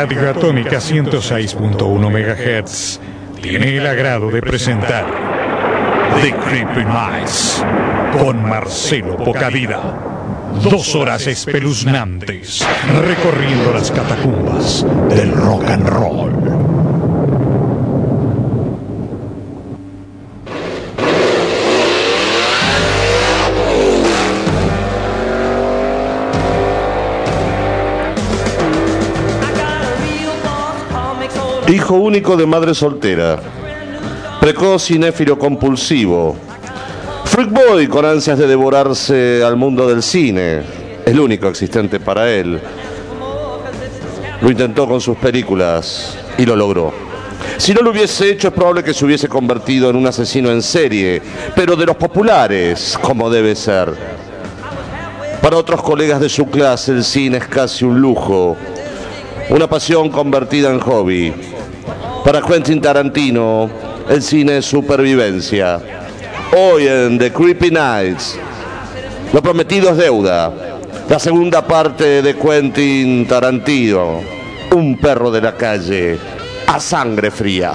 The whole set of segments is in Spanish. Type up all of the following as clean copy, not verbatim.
Radio Atómica 106.1 MHz tiene el agrado de presentar The Creepy Nights con Marcelo Pocavida. 2 horas espeluznantes recorriendo las catacumbas del rock and roll. Hijo único de madre soltera, precoz cinéfilo compulsivo, freak boy con ansias de devorarse al mundo del cine, el único existente para él. Lo intentó con sus películas y lo logró. Si no lo hubiese hecho, es probable que se hubiese convertido en un asesino en serie, pero de los populares, como debe ser. Para otros colegas de su clase, el cine es casi un lujo, una pasión convertida en hobby. Para Quentin Tarantino, el cine es supervivencia. Hoy en The Creepy Nights, lo prometido es deuda. La segunda parte de Quentin Tarantino, un perro de la calle, a sangre fría.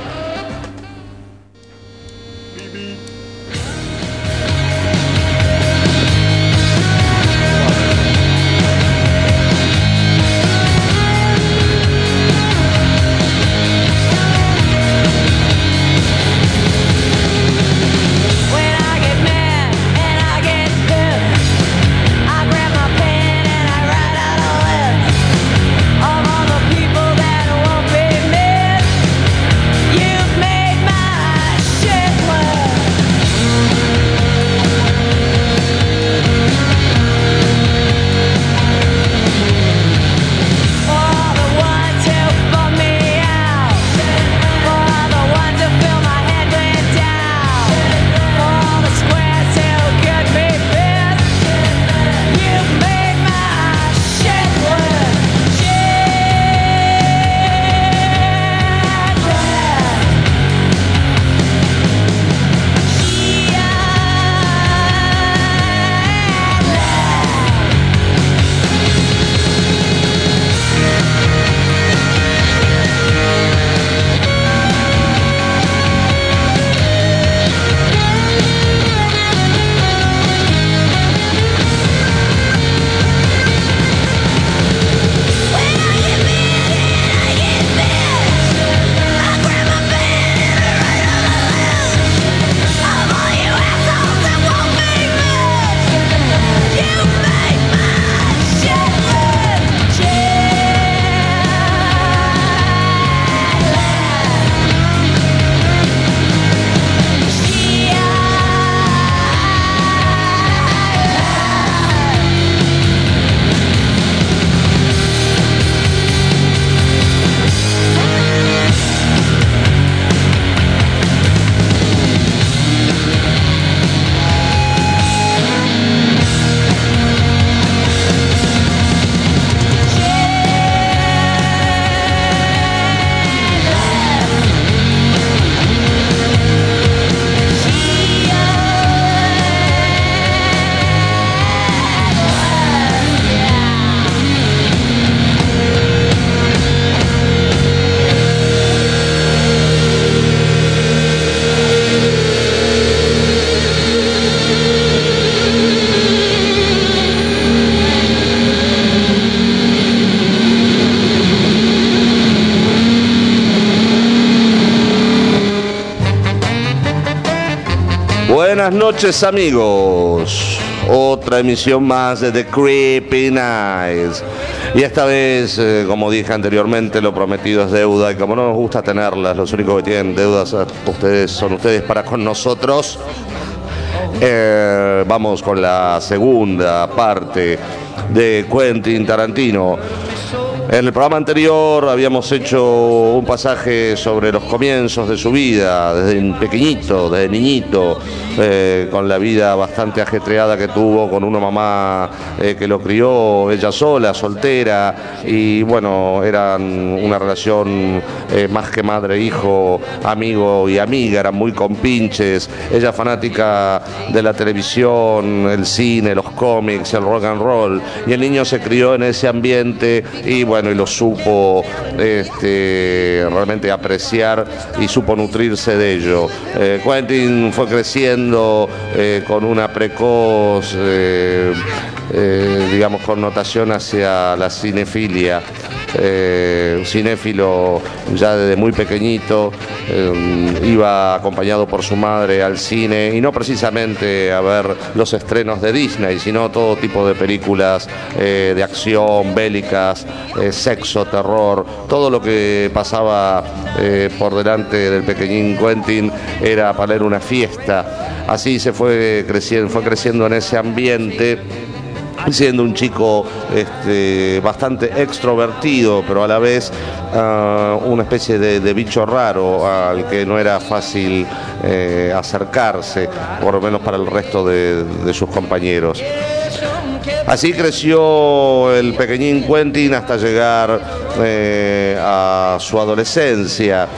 Buenas noches, amigos. Otra emisión más de The Creepy Nights. Y esta vez, como dije anteriormente, lo prometido es deuda. Y como no nos gusta tenerlas, los únicos que tienen deudas son ustedes para con nosotros. Vamos con la segunda parte de Quentin Tarantino. En el programa anterior habíamos hecho un pasaje sobre los comienzos de su vida, desde pequeñito, desde niñito, con la vida bastante ajetreada que tuvo, con una mamá que lo crió, ella sola, soltera, y bueno, eran una relación más que madre-hijo, amigo y amiga, eran muy compinches, ella fanática de la televisión, el cine, los cómics, el rock and roll, y el niño se crió en ese ambiente y bueno, bueno, y lo supo realmente apreciar y supo nutrirse de ello. Quentin fue creciendo con una precoz digamos connotación hacia la cinefilia. Cinéfilo ya desde muy pequeñito, iba acompañado por su madre al cine, y no precisamente a ver los estrenos de Disney, sino todo tipo de películas de acción, bélicas, sexo, terror. Todo lo que pasaba por delante del pequeñín Quentin era para él una fiesta. Así se fue creciendo en ese ambiente, siendo un chico bastante extrovertido, pero a la vez una especie de bicho raro al que no era fácil acercarse, por lo menos para el resto de sus compañeros. Así creció el pequeñín Quentin hasta llegar a su adolescencia.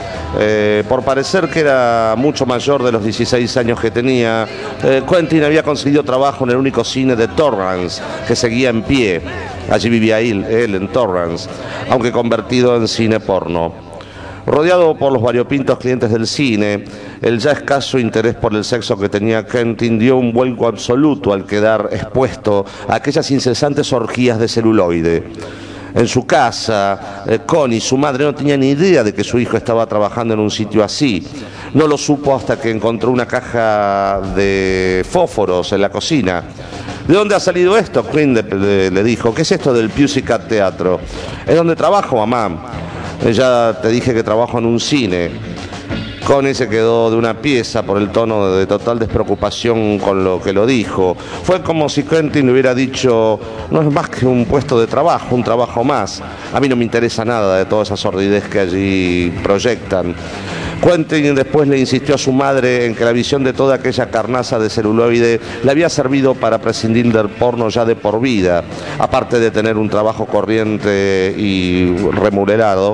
Por parecer que era mucho mayor de los 16 años que tenía, Quentin había conseguido trabajo en el único cine de Torrance que seguía en pie. Allí vivía él en Torrance, aunque convertido en cine porno. Rodeado por los variopintos clientes del cine, el ya escaso interés por el sexo que tenía Quentin dio un vuelco absoluto al quedar expuesto a aquellas incesantes orgías de celuloide. En su casa, Connie, su madre, no tenía ni idea de que su hijo estaba trabajando en un sitio así. No lo supo hasta que encontró una caja de fósforos en la cocina. ¿De dónde ha salido esto? Quinn le dijo. ¿Qué es esto del Pussycat Teatro? Es donde trabajo, mamá. Ya te dije que trabajo en un cine. Connie se quedó de una pieza por el tono de total despreocupación con lo que lo dijo. Fue como si Quentin le hubiera dicho: no es más que un puesto de trabajo, un trabajo más. A mí no me interesa nada de toda esa sordidez que allí proyectan. Quentin después le insistió a su madre en que la visión de toda aquella carnaza de celuloide le había servido para prescindir del porno ya de por vida, aparte de tener un trabajo corriente y remunerado,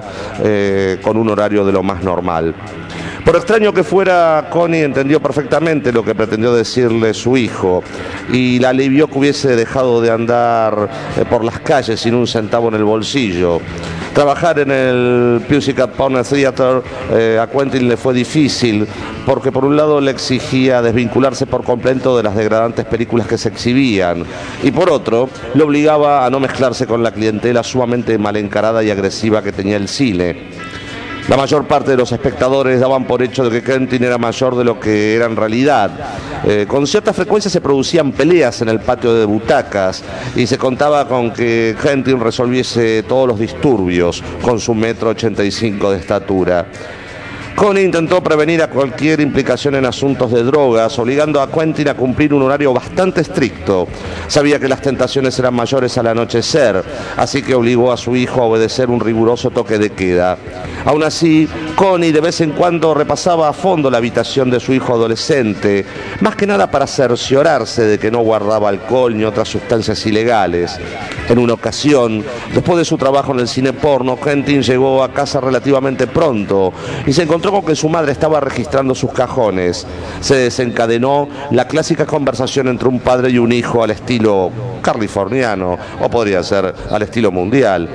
con un horario de lo más normal. Por extraño que fuera, Connie entendió perfectamente lo que pretendió decirle su hijo y la alivió que hubiese dejado de andar por las calles sin un centavo en el bolsillo. Trabajar en el Pussycat Porn Theater a Quentin le fue difícil porque por un lado le exigía desvincularse por completo de las degradantes películas que se exhibían y por otro le obligaba a no mezclarse con la clientela sumamente mal encarada y agresiva que tenía el cine. La mayor parte de los espectadores daban por hecho de que Quentin era mayor de lo que era en realidad. Con cierta frecuencia se producían peleas en el patio de butacas y se contaba con que Quentin resolviese todos los disturbios con su 1,85 m de estatura. Connie intentó prevenir a cualquier implicación en asuntos de drogas, obligando a Quentin a cumplir un horario bastante estricto. Sabía que las tentaciones eran mayores al anochecer, así que obligó a su hijo a obedecer un riguroso toque de queda. Aún así, Connie de vez en cuando repasaba a fondo la habitación de su hijo adolescente, más que nada para cerciorarse de que no guardaba alcohol ni otras sustancias ilegales. En una ocasión, después de su trabajo en el cine porno, Quentin llegó a casa relativamente pronto y se encontró con que su madre estaba registrando sus cajones. Se desencadenó la clásica conversación entre un padre y un hijo al estilo californiano, o podría ser al estilo mundial.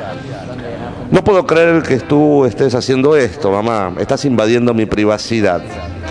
No puedo creer que tú estés haciendo esto, mamá. Estás invadiendo mi privacidad.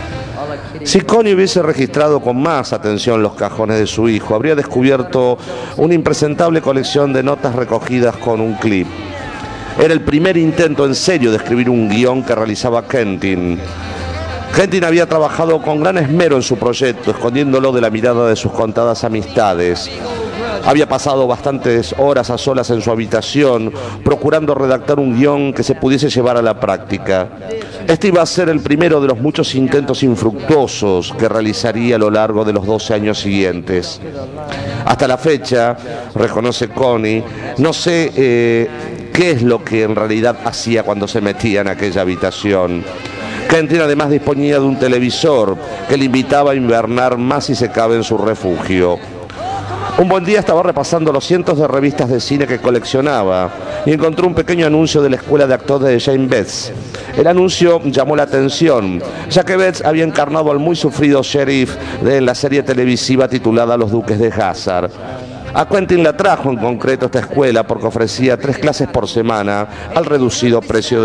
Si Connie hubiese registrado con más atención los cajones de su hijo, habría descubierto una impresentable colección de notas recogidas con un clip. Era el primer intento en serio de escribir un guión que realizaba Quentin. Quentin había trabajado con gran esmero en su proyecto, escondiéndolo de la mirada de sus contadas amistades. Había pasado bastantes horas a solas en su habitación, procurando redactar un guión que se pudiese llevar a la práctica. Este iba a ser el primero de los muchos intentos infructuosos que realizaría a lo largo de los 12 años siguientes. Hasta la fecha, reconoce Connie, no sé qué es lo que en realidad hacía cuando se metía en aquella habitación. Quentin además disponía de un televisor que le invitaba a invernar más si se cabe en su refugio. Un buen día estaba repasando los cientos de revistas de cine que coleccionaba y encontró un pequeño anuncio de la escuela de actores de Jane Betts. El anuncio llamó la atención, ya que Betts había encarnado al muy sufrido sheriff de la serie televisiva titulada Los Duques de Hazzard. A Quentin la trajo en concreto esta escuela porque ofrecía 3 clases por semana al reducido precio de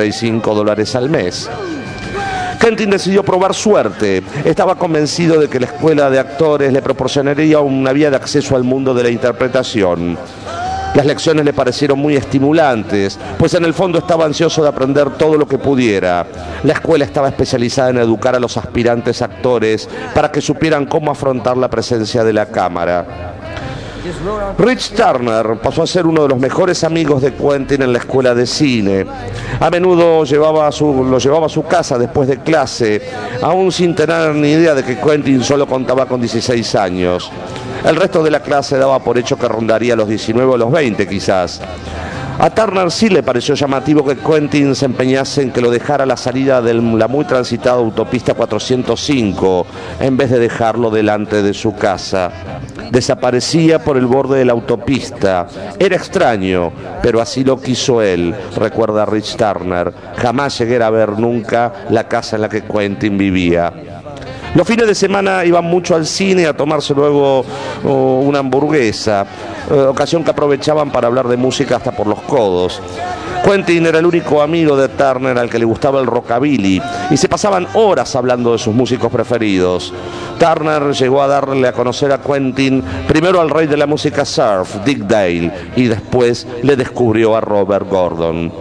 $75 al mes. Quentin decidió probar suerte. Estaba convencido de que la escuela de actores le proporcionaría una vía de acceso al mundo de la interpretación. Las lecciones le parecieron muy estimulantes, pues en el fondo estaba ansioso de aprender todo lo que pudiera. La escuela estaba especializada en educar a los aspirantes actores para que supieran cómo afrontar la presencia de la cámara. Rich Turner pasó a ser uno de los mejores amigos de Quentin en la escuela de cine. A menudo lo llevaba a su casa después de clase, aún sin tener ni idea de que Quentin solo contaba con 16 años. El resto de la clase daba por hecho que rondaría los 19 o los 20 quizás. A Turner sí le pareció llamativo que Quentin se empeñase en que lo dejara a la salida de la muy transitada autopista 405 en vez de dejarlo delante de su casa. Desaparecía por el borde de la autopista. Era extraño, pero así lo quiso él, recuerda Rich Turner. Jamás llegué a ver nunca la casa en la que Quentin vivía. Los fines de semana iban mucho al cine a tomarse luego una hamburguesa, ocasión que aprovechaban para hablar de música hasta por los codos. Quentin era el único amigo de Turner al que le gustaba el rockabilly y se pasaban horas hablando de sus músicos preferidos. Turner llegó a darle a conocer a Quentin primero al rey de la música surf, Dick Dale, y después le descubrió a Robert Gordon.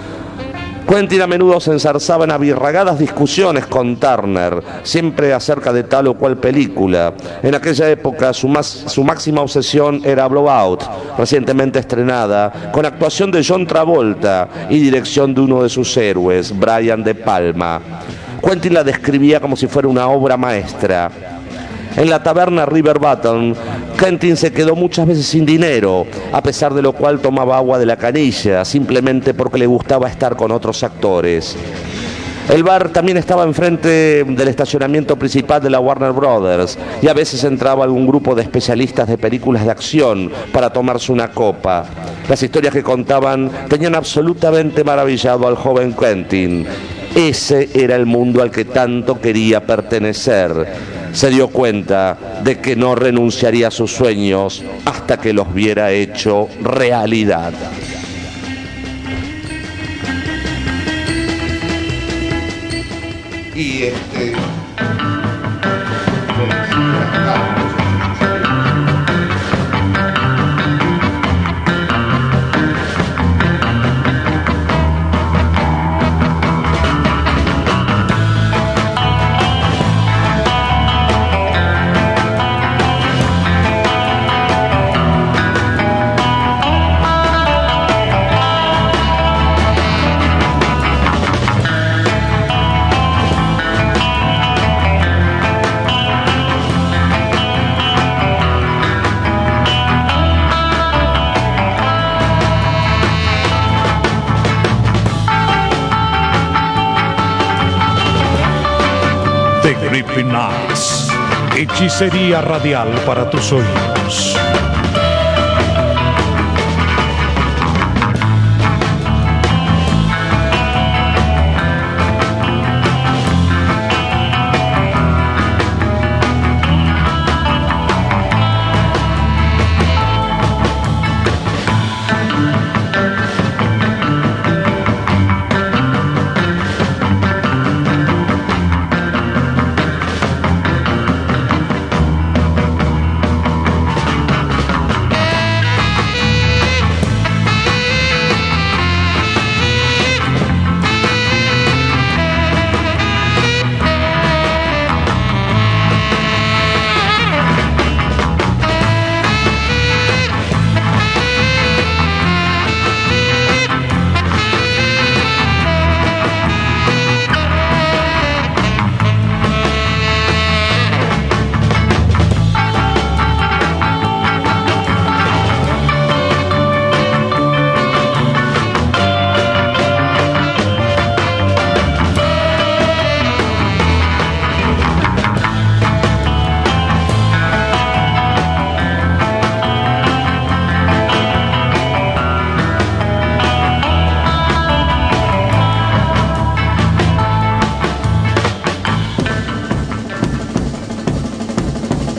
Quentin a menudo se enzarzaba en abirragadas discusiones con Turner, siempre acerca de tal o cual película. En aquella época su máxima obsesión era Blowout, recientemente estrenada, con actuación de John Travolta y dirección de uno de sus héroes, Brian De Palma. Quentin la describía como si fuera una obra maestra. En la taberna River Bottom, Quentin se quedó muchas veces sin dinero, a pesar de lo cual tomaba agua de la canilla, simplemente porque le gustaba estar con otros actores. El bar también estaba enfrente del estacionamiento principal de la Warner Brothers y a veces entraba algún grupo de especialistas de películas de acción para tomarse una copa. Las historias que contaban tenían absolutamente maravillado al joven Quentin. Ese era el mundo al que tanto quería pertenecer. Se dio cuenta de que no renunciaría a sus sueños hasta que los viera hecho realidad. Y The Creeping Nights, hechicería radial para tus oídos.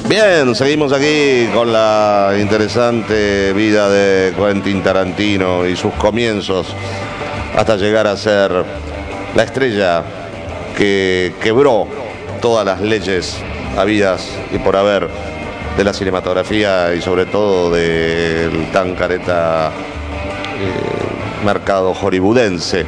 Bien, seguimos aquí con la interesante vida de Quentin Tarantino y sus comienzos hasta llegar a ser la estrella que quebró todas las leyes habidas y por haber de la cinematografía y sobre todo del tan careta mercado hollywoodense.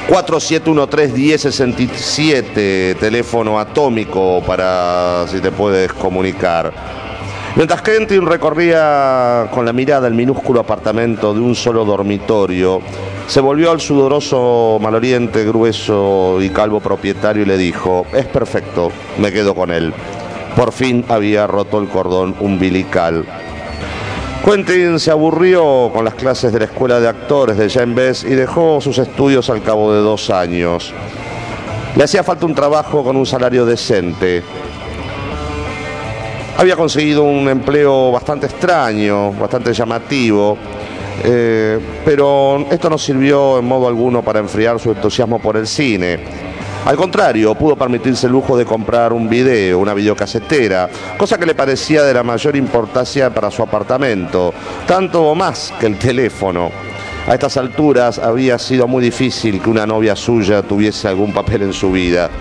4713-1067, teléfono atómico para si te puedes comunicar. Mientras Quentin recorría con la mirada el minúsculo apartamento de un solo dormitorio, se volvió al sudoroso, maloliente, grueso y calvo propietario y le dijo: es perfecto, me quedo con él. Por fin había roto el cordón umbilical. Quentin se aburrió con las clases de la escuela de actores de Jean Bess y dejó sus estudios al cabo de 2 años. Le hacía falta un trabajo con un salario decente. Había conseguido un empleo bastante extraño, bastante llamativo, pero esto no sirvió en modo alguno para enfriar su entusiasmo por el cine. Al contrario, pudo permitirse el lujo de comprar un video, una videocasetera, cosa que le parecía de la mayor importancia para su apartamento, tanto o más que el teléfono. A estas alturas había sido muy difícil que una novia suya tuviese algún papel en su vida.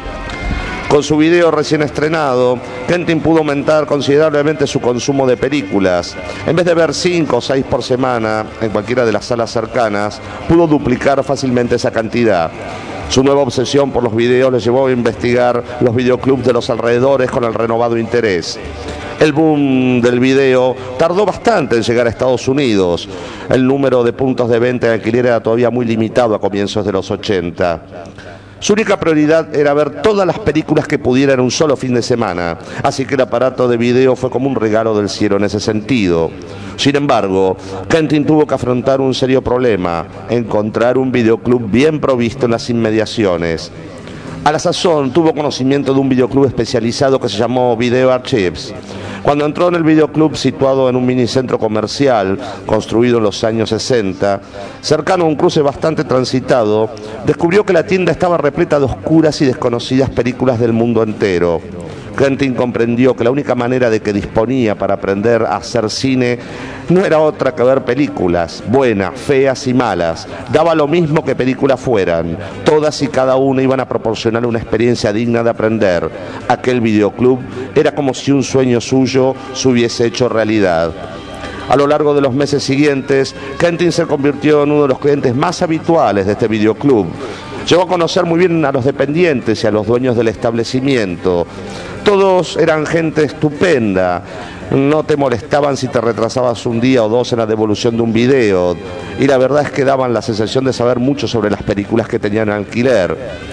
Con su video recién estrenado, Quentin pudo aumentar considerablemente su consumo de películas. En vez de ver 5 o 6 por semana en cualquiera de las salas cercanas, pudo duplicar fácilmente esa cantidad. Su nueva obsesión por los videos le llevó a investigar los videoclubs de los alrededores con el renovado interés. El boom del video tardó bastante en llegar a Estados Unidos. El número de puntos de venta de alquiler era todavía muy limitado a comienzos de los 80. Su única prioridad era ver todas las películas que pudiera en un solo fin de semana, así que el aparato de video fue como un regalo del cielo en ese sentido. Sin embargo, Quentin tuvo que afrontar un serio problema: encontrar un videoclub bien provisto en las inmediaciones. A la sazón tuvo conocimiento de un videoclub especializado que se llamó Video Archives. Cuando entró en el videoclub situado en un minicentro comercial construido en los años 60, cercano a un cruce bastante transitado, descubrió que la tienda estaba repleta de oscuras y desconocidas películas del mundo entero. Quentin comprendió que la única manera de que disponía para aprender a hacer cine no era otra que ver películas, buenas, feas y malas. Daba lo mismo que películas fueran. Todas y cada una iban a proporcionar una experiencia digna de aprender. Aquel videoclub era como si un sueño suyo se hubiese hecho realidad. A lo largo de los meses siguientes, Quentin se convirtió en uno de los clientes más habituales de este videoclub. Llegó a conocer muy bien a los dependientes y a los dueños del establecimiento. Todos eran gente estupenda. No te molestaban si te retrasabas un día o dos en la devolución de un video. Y la verdad es que daban la sensación de saber mucho sobre las películas que tenían en alquiler.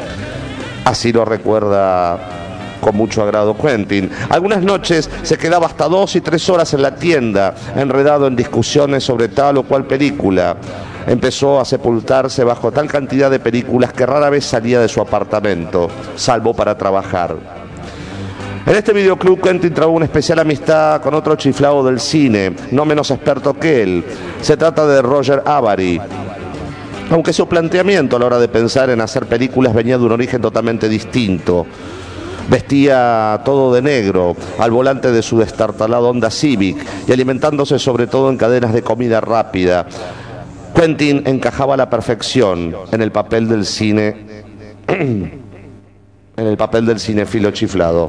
Así lo recuerda con mucho agrado Quentin. Algunas noches se quedaba hasta 2 y 3 horas en la tienda, enredado en discusiones sobre tal o cual película. Empezó a sepultarse bajo tal cantidad de películas que rara vez salía de su apartamento, salvo para trabajar. En este videoclub Quentin trabó una especial amistad con otro chiflado del cine, no menos experto que él. Se trata de Roger Avary. Aunque su planteamiento a la hora de pensar en hacer películas venía de un origen totalmente distinto. Vestía todo de negro, al volante de su destartalado Honda Civic y alimentándose sobre todo en cadenas de comida rápida. Quentin encajaba a la perfección en el papel del cine, en el papel del cinéfilo chiflado.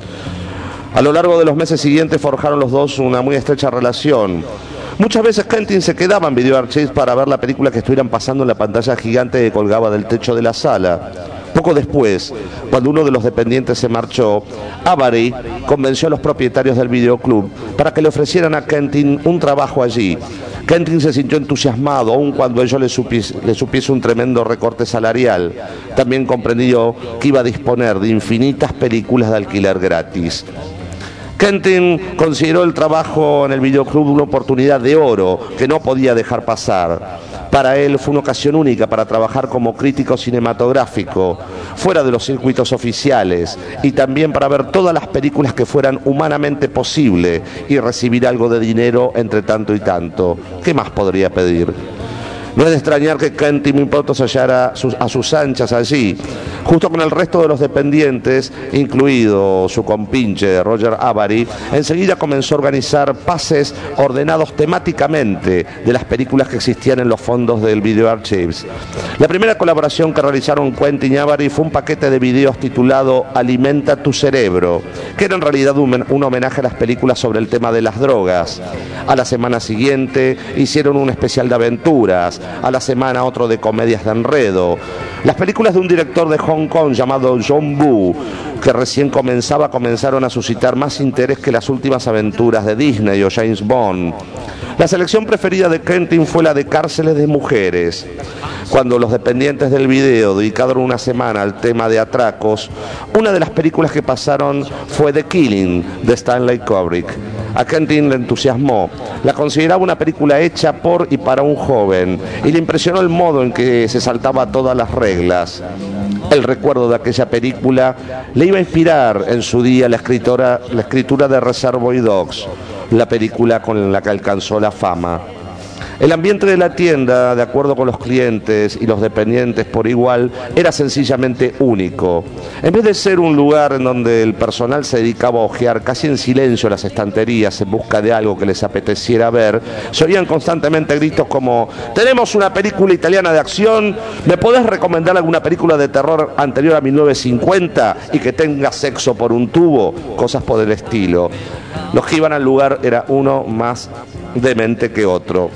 A lo largo de los meses siguientes forjaron los dos una muy estrecha relación. Muchas veces Quentin se quedaba en Video Archives para ver la película que estuvieran pasando en la pantalla gigante que colgaba del techo de la sala. Poco después, cuando uno de los dependientes se marchó, Avary convenció a los propietarios del videoclub para que le ofrecieran a Quentin un trabajo allí. Quentin se sintió entusiasmado, aun cuando ello le supiese un tremendo recorte salarial. También comprendió que iba a disponer de infinitas películas de alquiler gratis. Quentin consideró el trabajo en el videoclub una oportunidad de oro que no podía dejar pasar. Para él fue una ocasión única para trabajar como crítico cinematográfico, fuera de los circuitos oficiales, y también para ver todas las películas que fueran humanamente posible y recibir algo de dinero entre tanto y tanto. ¿Qué más podría pedir? No es de extrañar que Quentin Mimpoto se hallara a sus anchas allí, justo con el resto de los dependientes, incluido su compinche Roger Avary. Enseguida comenzó a organizar pases ordenados temáticamente de las películas que existían en los fondos del Video Archives. La primera colaboración que realizaron Quentin y Avary fue un paquete de videos titulado Alimenta tu cerebro, que era en realidad un homenaje a las películas sobre el tema de las drogas. A la semana siguiente hicieron un especial de aventuras, a la semana otro de comedias de enredo. Las películas de un director de Hong Kong llamado John Woo, que recién comenzaron a suscitar más interés que las últimas aventuras de Disney o James Bond. La selección preferida de Quentin fue la de Cárceles de Mujeres. Cuando los dependientes del video dedicaron una semana al tema de atracos, una de las películas que pasaron fue The Killing, de Stanley Kubrick. A Quentin le entusiasmó, la consideraba una película hecha por y para un joven, y le impresionó el modo en que se saltaba todas las reglas. El recuerdo de aquella película le iba a inspirar en su día la escritura de Reservoir Dogs, la película con la que alcanzó la fama. El ambiente de la tienda, de acuerdo con los clientes y los dependientes por igual, era sencillamente único. En vez de ser un lugar en donde el personal se dedicaba a hojear casi en silencio las estanterías en busca de algo que les apeteciera ver, se oían constantemente gritos como: «Tenemos una película italiana de acción, ¿me podés recomendar alguna película de terror anterior a 1950 y que tenga sexo por un tubo?», cosas por el estilo. Los que iban al lugar era uno más demente que otro.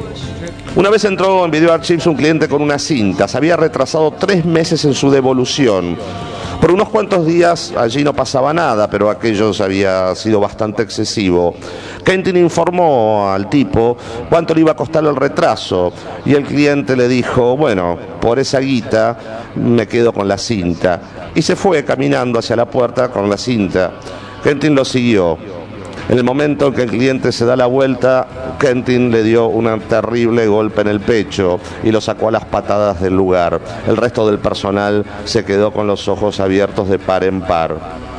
Una vez entró en Video Archives un cliente con una cinta. Se había retrasado 3 meses en su devolución. Por unos cuantos días allí no pasaba nada, pero aquello había sido bastante excesivo. Quentin informó al tipo cuánto le iba a costar el retraso y el cliente le dijo: «Bueno, por esa guita me quedo con la cinta». Y se fue caminando hacia la puerta con la cinta. Quentin lo siguió. En el momento en que el cliente se da la vuelta, Quentin le dio un terrible golpe en el pecho y lo sacó a las patadas del lugar. El resto del personal se quedó con los ojos abiertos de par en par.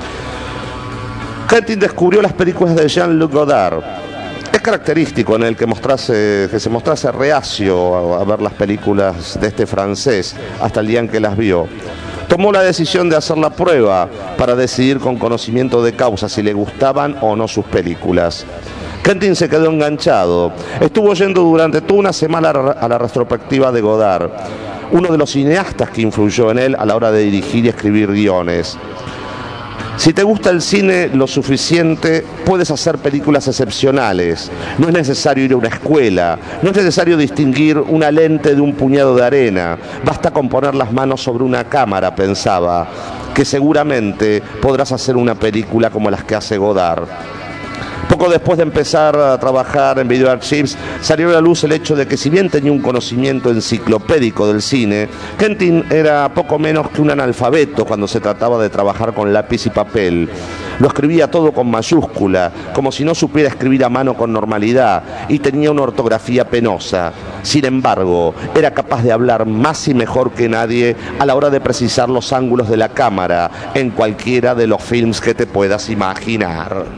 Quentin descubrió las películas de Jean-Luc Godard. Es característico en el que se mostrase reacio a ver las películas de este francés hasta el día en que las vio. Tomó la decisión de hacer la prueba para decidir con conocimiento de causa si le gustaban o no sus películas. Quentin se quedó enganchado. Estuvo yendo durante toda una semana a la retrospectiva de Godard, uno de los cineastas que influyó en él a la hora de dirigir y escribir guiones. Si te gusta el cine lo suficiente, puedes hacer películas excepcionales. No es necesario ir a una escuela, no es necesario distinguir una lente de un puñado de arena. Basta con poner las manos sobre una cámara, pensaba, que seguramente podrás hacer una película como las que hace Godard. Poco después de empezar a trabajar en Video Archives, salió a la luz el hecho de que, si bien tenía un conocimiento enciclopédico del cine, Quentin era poco menos que un analfabeto cuando se trataba de trabajar con lápiz y papel. Lo escribía todo con mayúscula, como si no supiera escribir a mano con normalidad, y tenía una ortografía penosa. Sin embargo, era capaz de hablar más y mejor que nadie a la hora de precisar los ángulos de la cámara en cualquiera de los films que te puedas imaginar.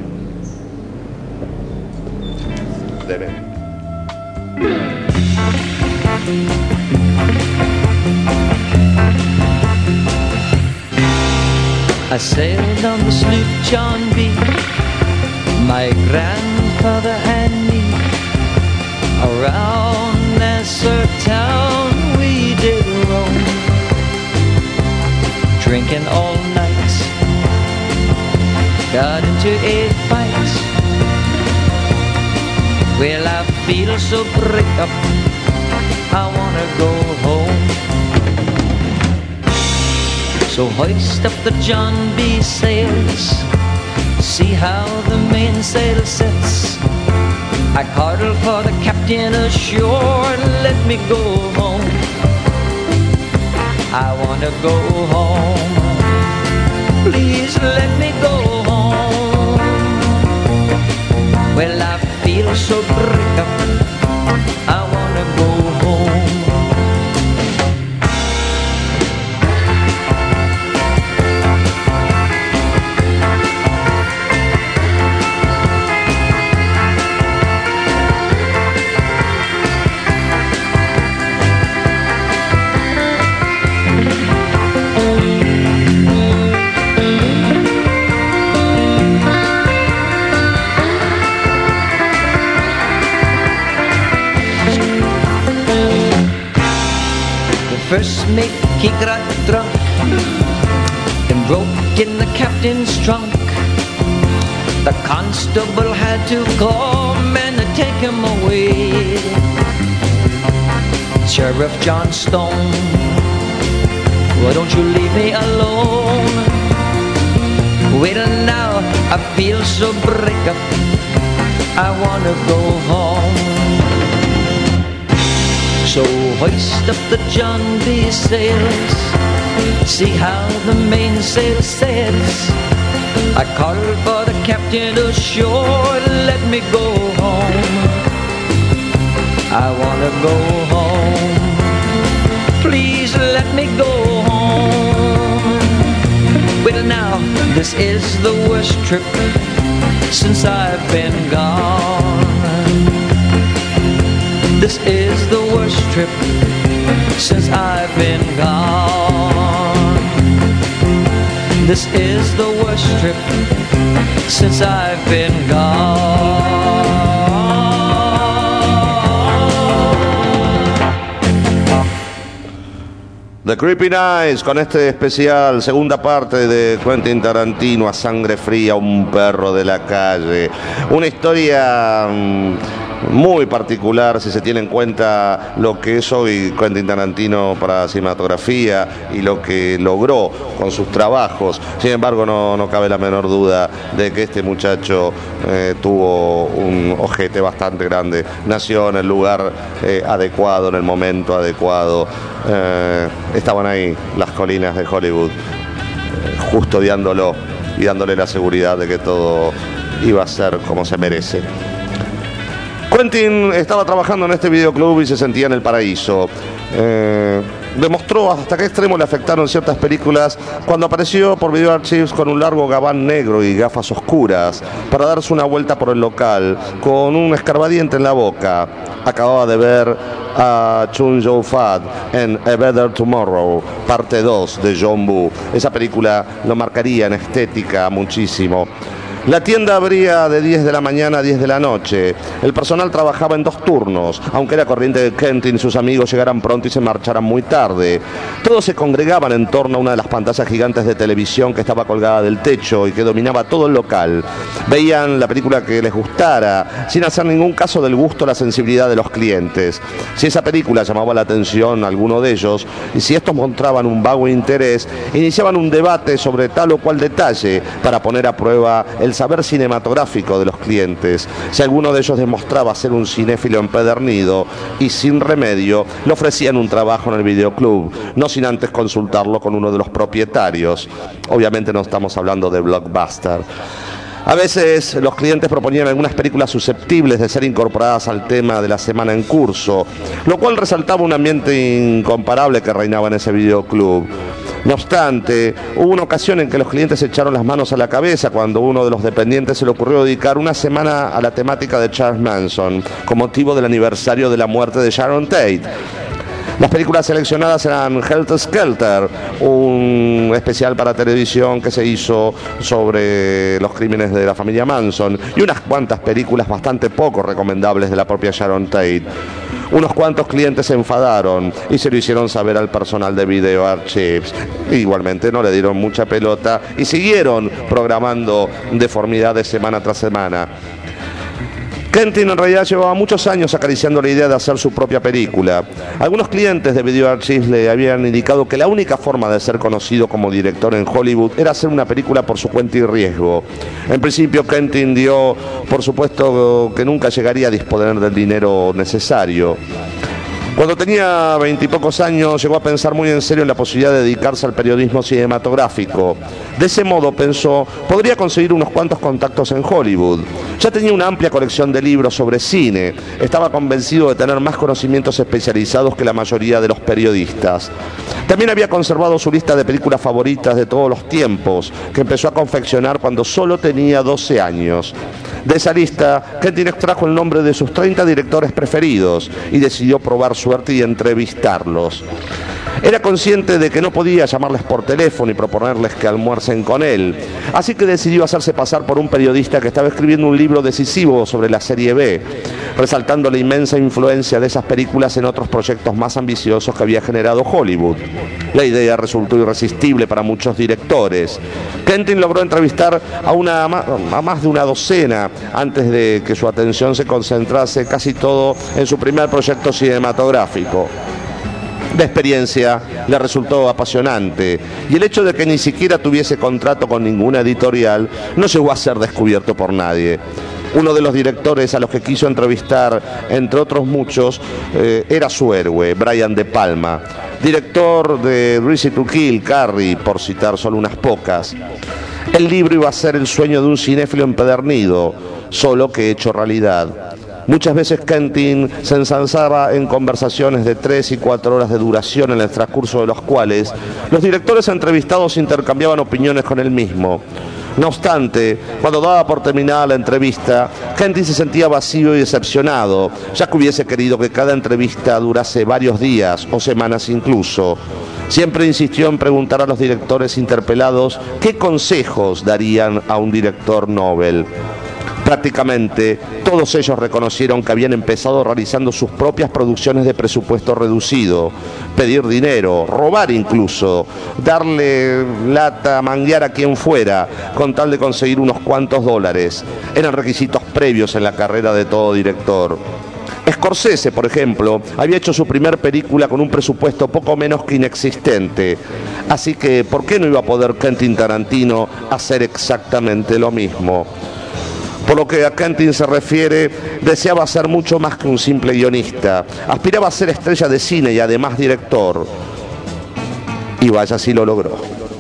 I sailed on the sloop John B., my grandfather and me. Around Nassau town we did roam, drinking all night, got into a fight. Well, I feel so break up, I wanna go home. So hoist up the John B. sails, see how the mainsail sets. I called for the captain ashore, let me go home. I wanna go home, please let me go home. Well, I feel so break up, I wanna go home. first mate, he got drunk and broke in the captain's trunk. The constable had to come and take him away. Sheriff John Stone, why don't you leave me alone? Wait now, I feel so break up, I wanna go home. So hoist up the John B. sails, see how the mainsail sails. I called for the captain ashore, let me go home. I wanna go home, please let me go home. Well now, this is the worst trip since I've been gone. This is the worst trip since I've been gone. This is the worst trip since I've been gone. The Creepy Nights, con este especial, segunda parte de Quentin Tarantino, A Sangre Fría, un perro de la calle. Una historia muy particular si se tiene en cuenta lo que es hoy Quentin Tarantino para la cinematografía y lo que logró con sus trabajos. Sin embargo, no cabe la menor duda de que este muchacho tuvo un ojete bastante grande. Nació en el lugar adecuado, en el momento adecuado. Estaban ahí las colinas de Hollywood custodiándolo y dándole la seguridad de que todo iba a ser como se merece. Quentin estaba trabajando en este videoclub y se sentía en el paraíso. Demostró hasta qué extremo le afectaron ciertas películas cuando apareció por Video Archives con un largo gabán negro y gafas oscuras para darse una vuelta por el local con un escarbadiente en la boca. Acababa de ver a Chung Yo-Fat en A Better Tomorrow, parte 2 de John Woo. Esa película lo marcaría en estética muchísimo. La tienda abría de 10 de la mañana a 10 de la noche. El personal trabajaba en 2 turnos, aunque era corriente que Quentin y sus amigos llegaran pronto y se marcharan muy tarde. Todos se congregaban en torno a una de las pantallas gigantes de televisión que estaba colgada del techo y que dominaba todo el local. Veían la película que les gustara, sin hacer ningún caso del gusto o la sensibilidad de los clientes. Si esa película llamaba la atención a alguno de ellos, y si estos mostraban un vago interés, iniciaban un debate sobre tal o cual detalle para poner a prueba el saber cinematográfico de los clientes. Si alguno de ellos demostraba ser un cinéfilo empedernido y sin remedio, le ofrecían un trabajo en el videoclub, no sin antes consultarlo con uno de los propietarios. Obviamente no estamos hablando de Blockbuster. A veces los clientes proponían algunas películas susceptibles de ser incorporadas al tema de la semana en curso, lo cual resaltaba un ambiente incomparable que reinaba en ese videoclub. No obstante, hubo una ocasión en que los clientes se echaron las manos a la cabeza cuando uno de los dependientes se le ocurrió dedicar una semana a la temática de Charles Manson, con motivo del aniversario de la muerte de Sharon Tate. Las películas seleccionadas eran Helter Skelter, un especial para televisión que se hizo sobre los crímenes de la familia Manson, y unas cuantas películas bastante poco recomendables de la propia Sharon Tate. Unos cuantos clientes se enfadaron y se lo hicieron saber al personal de Video Archives. Igualmente no le dieron mucha pelota y siguieron programando deformidades semana tras semana. Quentin en realidad llevaba muchos años acariciando la idea de hacer su propia película. Algunos clientes de Video Archives le habían indicado que la única forma de ser conocido como director en Hollywood era hacer una película por su cuenta y riesgo. En principio Quentin dio por supuesto que nunca llegaría a disponer del dinero necesario. Cuando tenía 20 y pocos años llegó a pensar muy en serio en la posibilidad de dedicarse al periodismo cinematográfico. De ese modo pensó, podría conseguir unos cuantos contactos en Hollywood. Ya tenía una amplia colección de libros sobre cine. Estaba convencido de tener más conocimientos especializados que la mayoría de los periodistas. También había conservado su lista de películas favoritas de todos los tiempos, que empezó a confeccionar cuando solo tenía 12 años. De esa lista, Quentin extrajo el nombre de sus 30 directores preferidos y decidió probar suerte y entrevistarlos. Era consciente de que no podía llamarles por teléfono y proponerles que almuercen con él, así que decidió hacerse pasar por un periodista que estaba escribiendo un libro decisivo sobre la serie B. resaltando la inmensa influencia de esas películas en otros proyectos más ambiciosos que había generado Hollywood. La idea resultó irresistible para muchos directores. Quentin logró entrevistar a más de una docena antes de que su atención se concentrase casi todo en su primer proyecto cinematográfico. La experiencia le resultó apasionante y el hecho de que ni siquiera tuviese contrato con ninguna editorial no llegó a ser descubierto por nadie. Uno de los directores a los que quiso entrevistar, entre otros muchos, era su héroe, Brian De Palma, director de Reason to Kill, Carrie, por citar solo unas pocas. El libro iba a ser el sueño de un cinéfilo empedernido, solo que hecho realidad. Muchas veces Quentin se ensalzaba en conversaciones de 3 y 4 horas de duración, en el transcurso de los cuales los directores entrevistados intercambiaban opiniones con él mismo. No obstante, cuando daba por terminada la entrevista, Quentin se sentía vacío y decepcionado, ya que hubiese querido que cada entrevista durase varios días o semanas incluso. Siempre insistió en preguntar a los directores interpelados qué consejos darían a un director Nobel. Prácticamente todos ellos reconocieron que habían empezado realizando sus propias producciones de presupuesto reducido, pedir dinero, robar incluso, darle lata, manguear a quien fuera, con tal de conseguir unos cuantos dólares. Eran requisitos previos en la carrera de todo director. Scorsese, por ejemplo, había hecho su primer película con un presupuesto poco menos que inexistente. Así que, ¿por qué no iba a poder Quentin Tarantino hacer exactamente lo mismo? Por lo que a Quentin se refiere, deseaba ser mucho más que un simple guionista. Aspiraba a ser estrella de cine y además director. Y vaya si lo logró.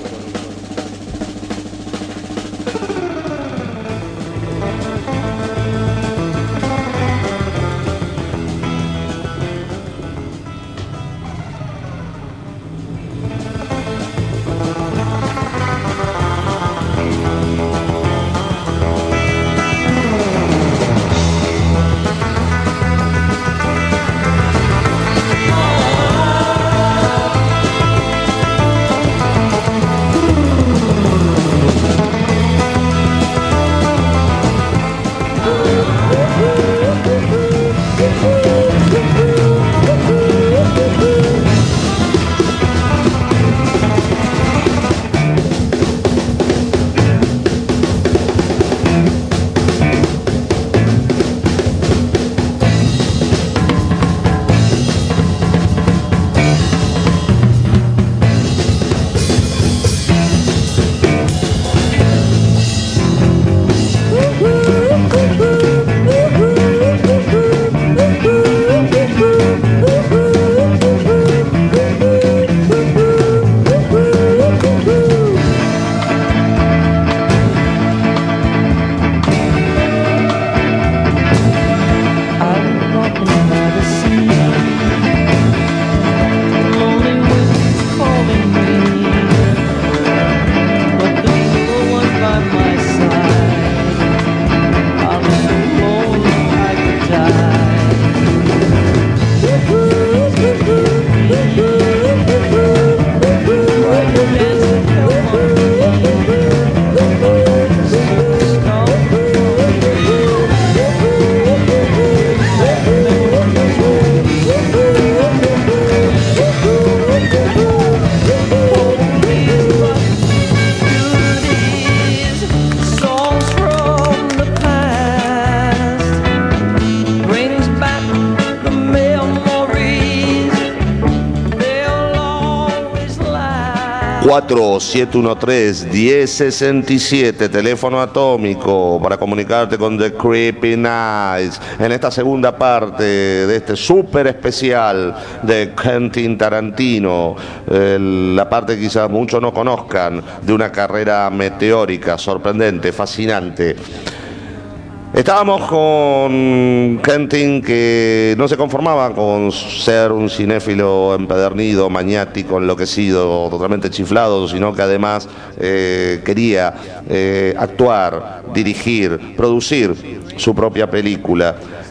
...4 713-1067, teléfono atómico para comunicarte con The Creepy Nights en esta segunda parte de este súper especial de Quentin Tarantino, la parte que quizás muchos no conozcan de una carrera meteórica, sorprendente, fascinante. Estábamos con Quentin, que no se conformaba con ser un cinéfilo empedernido, maniático, enloquecido, totalmente chiflado, sino que además quería actuar, dirigir, producir su propia película.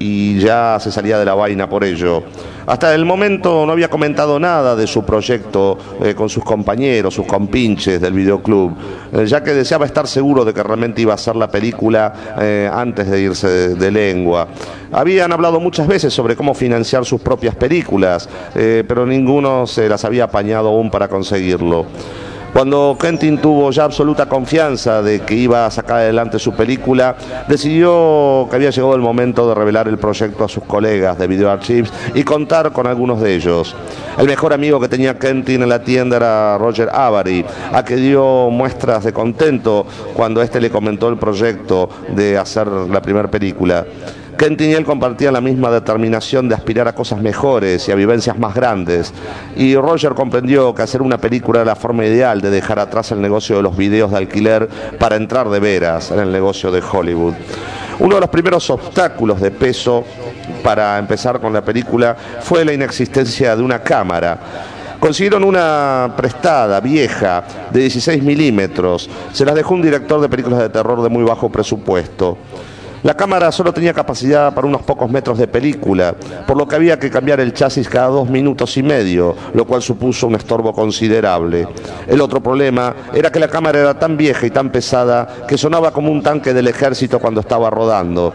y ya se salía de la vaina por ello. Hasta el momento no había comentado nada de su proyecto con sus compañeros, sus compinches del videoclub, ya que deseaba estar seguro de que realmente iba a hacer la película antes de irse de lengua. Habían hablado muchas veces sobre cómo financiar sus propias películas, pero ninguno se las había apañado aún para conseguirlo. Cuando Quentin tuvo ya absoluta confianza de que iba a sacar adelante su película, decidió que había llegado el momento de revelar el proyecto a sus colegas de Video Archives y contar con algunos de ellos. El mejor amigo que tenía Quentin en la tienda era Roger Avary, a que dio muestras de contento cuando éste le comentó el proyecto de hacer la primera película. Quentin y él compartían la misma determinación de aspirar a cosas mejores y a vivencias más grandes, y Roger comprendió que hacer una película era la forma ideal de dejar atrás el negocio de los videos de alquiler para entrar de veras en el negocio de Hollywood. Uno de los primeros obstáculos de peso para empezar con la película fue la inexistencia de una cámara. Consiguieron una prestada, vieja, de 16 milímetros. Se las dejó un director de películas de terror de muy bajo presupuesto. La cámara solo tenía capacidad para unos pocos metros de película, por lo que había que cambiar el chasis cada 2 minutos y medio, lo cual supuso un estorbo considerable. El otro problema era que la cámara era tan vieja y tan pesada que sonaba como un tanque del ejército cuando estaba rodando.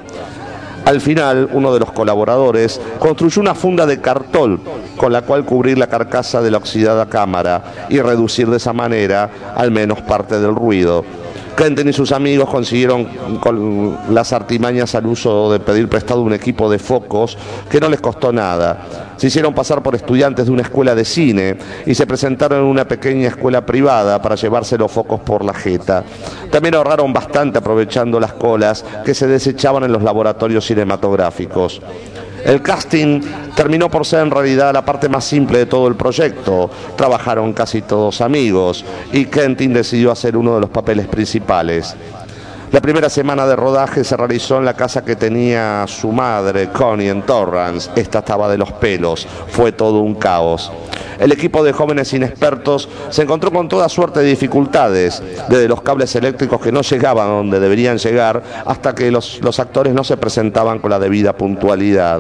Al final, uno de los colaboradores construyó una funda de cartón con la cual cubrir la carcasa de la oxidada cámara y reducir de esa manera al menos parte del ruido. Quentin y sus amigos consiguieron con las artimañas al uso de pedir prestado un equipo de focos que no les costó nada. Se hicieron pasar por estudiantes de una escuela de cine y se presentaron en una pequeña escuela privada para llevarse los focos por la jeta. También ahorraron bastante aprovechando las colas que se desechaban en los laboratorios cinematográficos. El casting terminó por ser en realidad la parte más simple de todo el proyecto. Trabajaron casi todos amigos y Quentin decidió hacer uno de los papeles principales. La primera semana de rodaje se realizó en la casa que tenía su madre, Connie, en Torrance. Esta estaba de los pelos, fue todo un caos. El equipo de jóvenes inexpertos se encontró con toda suerte de dificultades, desde los cables eléctricos que no llegaban donde deberían llegar, hasta que los actores no se presentaban con la debida puntualidad.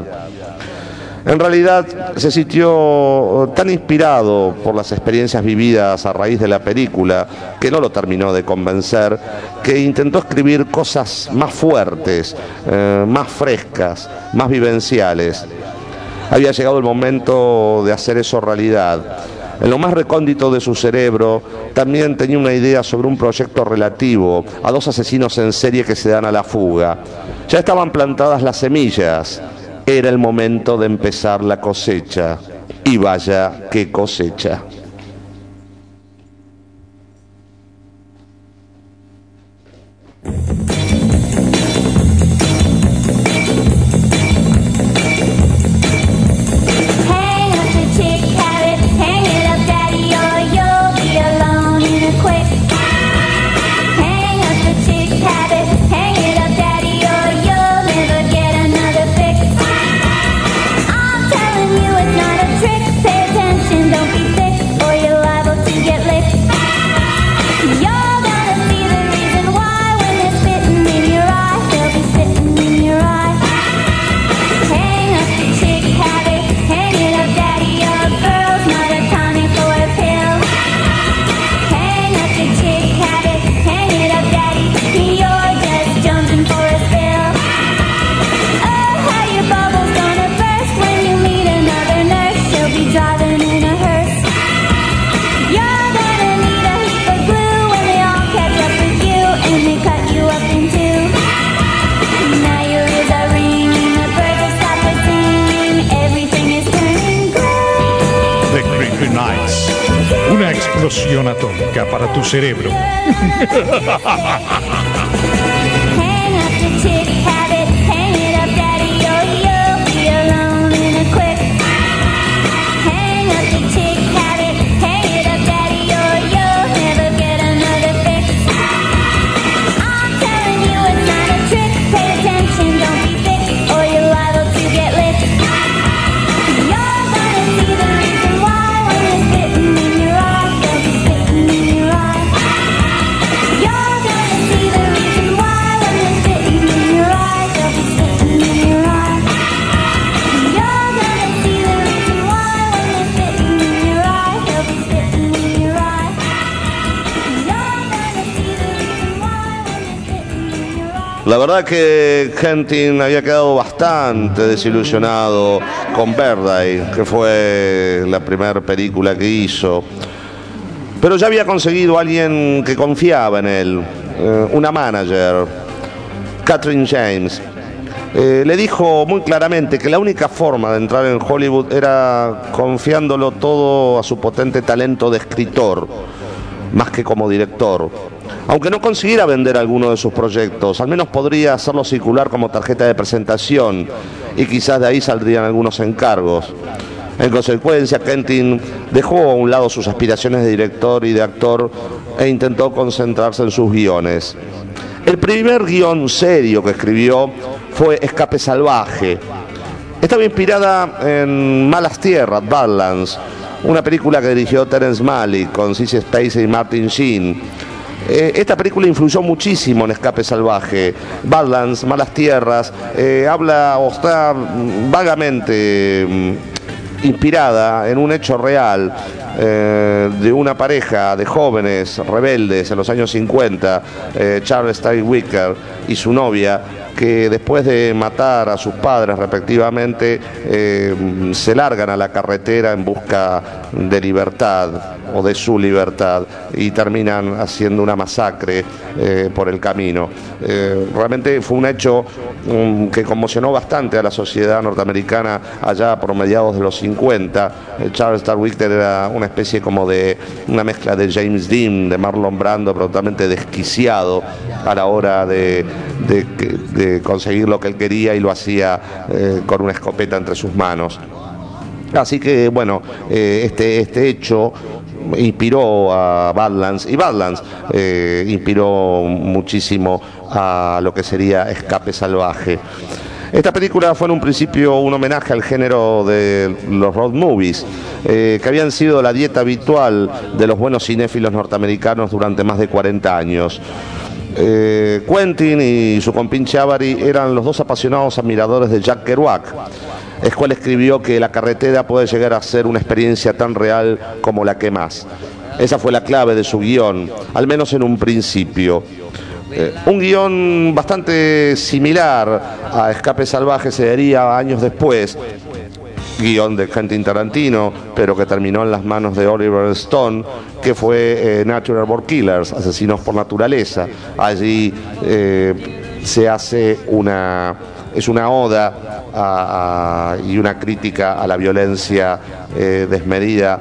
En realidad se sintió tan inspirado por las experiencias vividas a raíz de la película que no lo terminó de convencer, que intentó escribir cosas más fuertes, más frescas, más vivenciales. Había llegado el momento de hacer eso realidad. En lo más recóndito de su cerebro también tenía una idea sobre un proyecto relativo a 2 asesinos en serie que se dan a la fuga. Ya estaban plantadas las semillas. Era el momento de empezar la cosecha. Y vaya qué cosecha. Una explosión atómica para tu cerebro. You're gonna see the reason why. La verdad que Quentin había quedado bastante desilusionado con Verday, que fue la primera película que hizo. Pero ya había conseguido a alguien que confiaba en él, una manager, Catherine James. Le dijo muy claramente que la única forma de entrar en Hollywood era confiándolo todo a su potente talento de escritor, más que como director. Aunque no consiguiera vender alguno de sus proyectos, al menos podría hacerlo circular como tarjeta de presentación y quizás de ahí saldrían algunos encargos. En consecuencia, Quentin dejó a un lado sus aspiraciones de director y de actor e intentó concentrarse en sus guiones. El primer guión serio que escribió fue Escape Salvaje. Estaba inspirada en Malas Tierras, Badlands, una película que dirigió Terrence Malick con Sissy Spacek y Martin Sheen. Esta película influyó muchísimo en Escape Salvaje. Badlands, Malas Tierras, habla o está vagamente inspirada en un hecho real de una pareja de jóvenes rebeldes en los años 50, Charles Steinwicker y su novia, que después de matar a sus padres respectivamente se largan a la carretera en busca de libertad o de su libertad y terminan haciendo una masacre por el camino. Realmente fue un hecho que conmocionó bastante a la sociedad norteamericana allá por mediados de los 50. Charles Steinwicker era una especie como de una mezcla de James Dean, de Marlon Brando, pero totalmente desquiciado a la hora de conseguir lo que él quería, y lo hacía con una escopeta entre sus manos. Así que bueno, este hecho inspiró a Badlands, y Badlands inspiró muchísimo a lo que sería Escape Salvaje. Esta película fue en un principio un homenaje al género de los road movies, que habían sido la dieta habitual de los buenos cinéfilos norteamericanos durante más de 40 años. Quentin y su compinche Avary eran los dos apasionados admiradores de Jack Kerouac, el cual escribió que la carretera puede llegar a ser una experiencia tan real como la que más. Esa fue la clave de su guión, al menos en un principio. Un guión bastante similar a Escape Salvaje se daría años después, guión de Quentin Tarantino, pero que terminó en las manos de Oliver Stone, que fue Natural Born Killers, Asesinos por Naturaleza. Allí se hace es una oda y una crítica a la violencia desmedida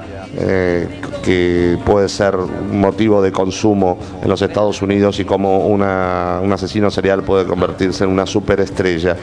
que puede ser un motivo de consumo en los Estados Unidos, y cómo un asesino serial puede convertirse en una superestrella.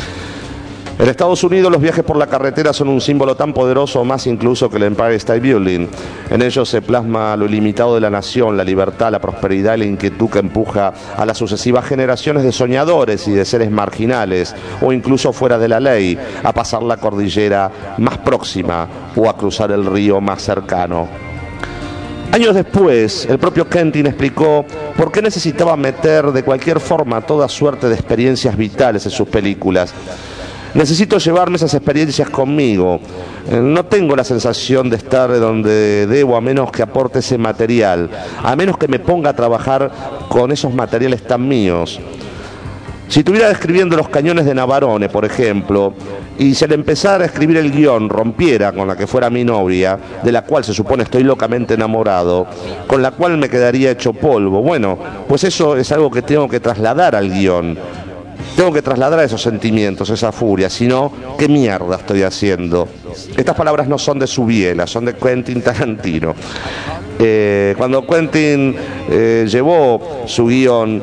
En Estados Unidos los viajes por la carretera son un símbolo tan poderoso o más incluso que el Empire State Building. En ellos se plasma lo ilimitado de la nación, la libertad, la prosperidad y la inquietud que empuja a las sucesivas generaciones de soñadores y de seres marginales o incluso fuera de la ley a pasar la cordillera más próxima o a cruzar el río más cercano. Años después, el propio Quentin explicó por qué necesitaba meter de cualquier forma toda suerte de experiencias vitales en sus películas. Necesito llevarme esas experiencias conmigo. No tengo la sensación de estar donde debo a menos que aporte ese material, a menos que me ponga a trabajar con esos materiales tan míos. Si estuviera escribiendo Los cañones de Navarone, por ejemplo, y si al empezar a escribir el guión rompiera con la que fuera mi novia, de la cual se supone estoy locamente enamorado, con la cual me quedaría hecho polvo, bueno, pues eso es algo que tengo que trasladar al guión. Tengo que trasladar esos sentimientos, esa furia, si no, ¿qué mierda estoy haciendo? Estas palabras no son de Subiela, son de Quentin Tarantino. Cuando Quentin llevó su guión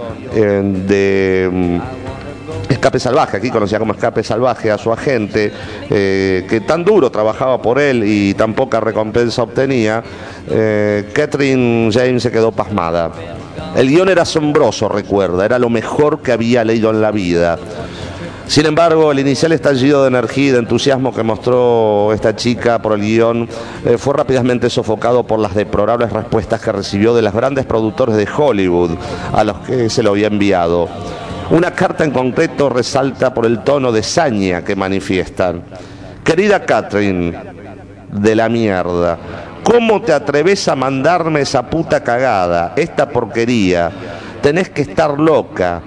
de Escape Salvaje, aquí conocida como Escape Salvaje, a su agente, que tan duro trabajaba por él y tan poca recompensa obtenía, Catherine James se quedó pasmada. El guión era asombroso, recuerda, era lo mejor que había leído en la vida. Sin embargo, el inicial estallido de energía y de entusiasmo que mostró esta chica por el guión fue rápidamente sofocado por las deplorables respuestas que recibió de los grandes productores de Hollywood a los que se lo había enviado. Una carta en concreto resalta por el tono de saña que manifiestan. Querida Catherine, de la mierda, ¿cómo te atreves a mandarme esa puta cagada, esta porquería? Tenés que estar loca.